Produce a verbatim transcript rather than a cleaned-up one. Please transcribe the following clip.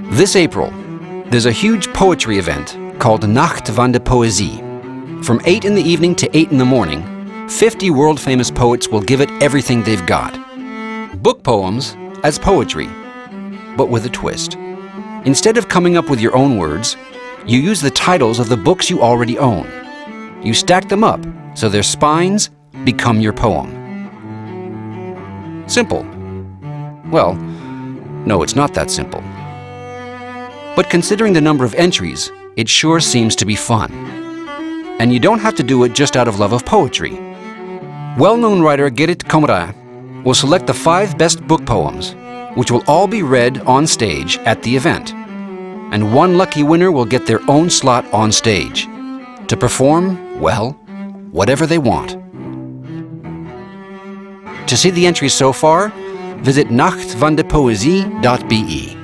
This April, there's a huge poetry event called Nacht van de Poëzie. From eight in the evening to eight in the morning, fifty world-famous poets will give it everything they've got. Book poems as poetry, but with a twist. Instead of coming up with your own words, you use the titles of the books you already own. You stack them up so their spines become your poem. Simple. Well, no, it's not that simple. But considering the number of entries, it sure seems to be fun. And you don't have to do it just out of love of poetry. Well-known writer Gerrit Komrij will select the five best book poems, which will all be read on stage at the event. And one lucky winner will get their own slot on stage to perform, well, whatever they want. To see the entries so far, visit nacht van de poëzie dot b e.